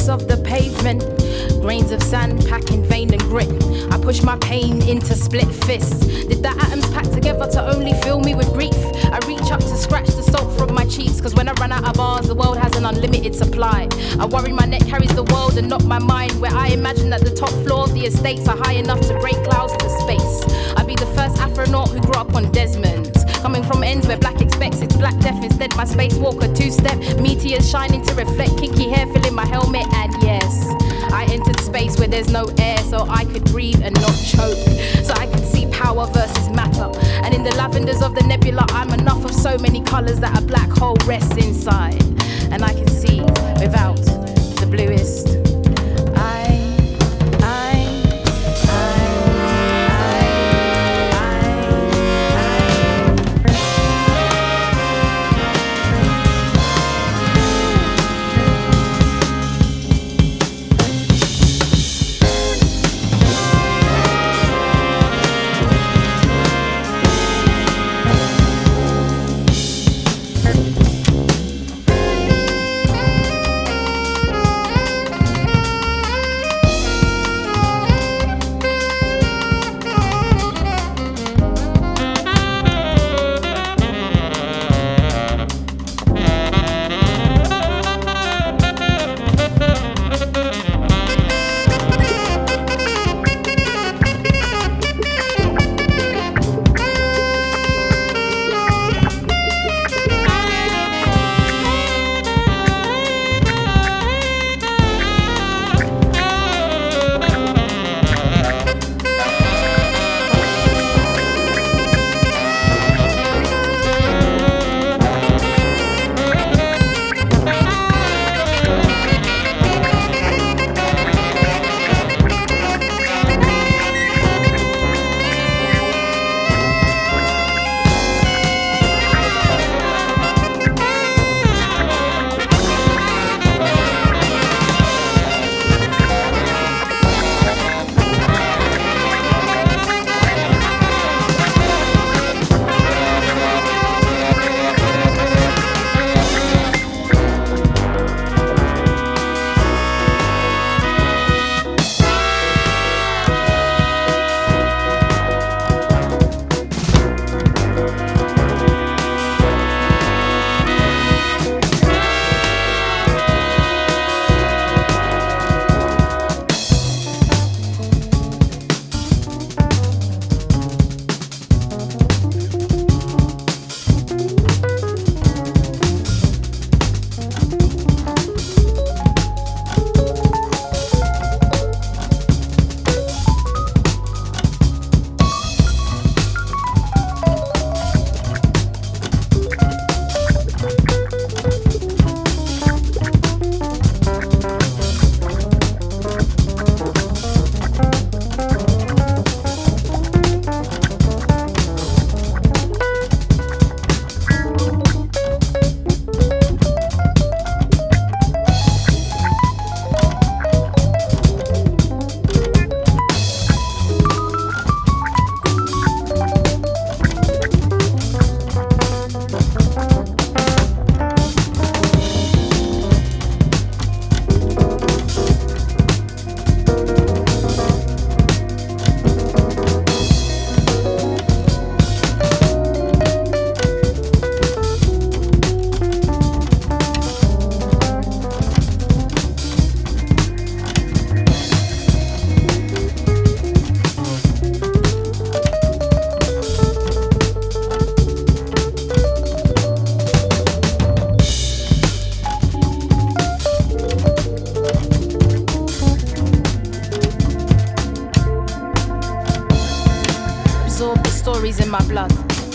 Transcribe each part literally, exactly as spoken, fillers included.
surface of the pavement. Grains of sand packing vein and grit. I push my pain into split fists. Did the atoms pack together to only fill me with grief? I reach up to scratch the salt from my cheeks, cause when I run out of bars, the world has an unlimited supply. I worry my neck carries the world and not my mind, where I imagine that the top floor of the estates are high enough to break clouds to space. I'd be the first astronaut who grew up on Desmond's, coming from ends where black expects it's black death. Instead my spacewalker two-step, meteors shining to reflect kinky hair filling my helmet. And yes, I entered space where there's no air, so I could breathe and not choke, so I could see power versus matter. And in the lavenders of the nebula, I'm enough of so many colors that a black hole rests inside, and I can see without the bluest. My blood,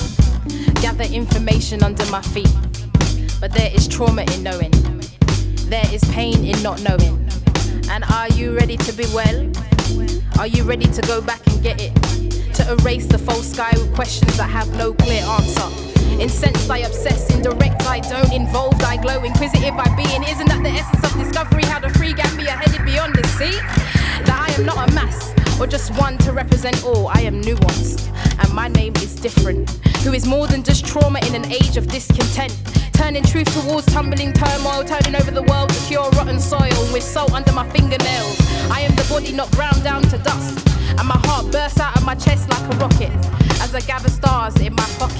gather information under my feet, but there is trauma in knowing, there is pain in not knowing. And are you ready to be well? Are you ready to go back and get it? To erase the false sky with questions that have no clear answer. Incensed I obsess, indirect I don't, involved I glow, inquisitive I be. And isn't that the essence of discovery, how the free Gambia headed beyond the sea? That I am not a mass, or just one to represent all. I am nuanced, and my name is different, who is more than just trauma in an age of discontent. Turning truth towards tumbling turmoil, turning over the world to cure rotten soil with salt under my fingernails. I am the body not ground down to dust, and my heart bursts out of my chest like a rocket as I gather stars in my pocket.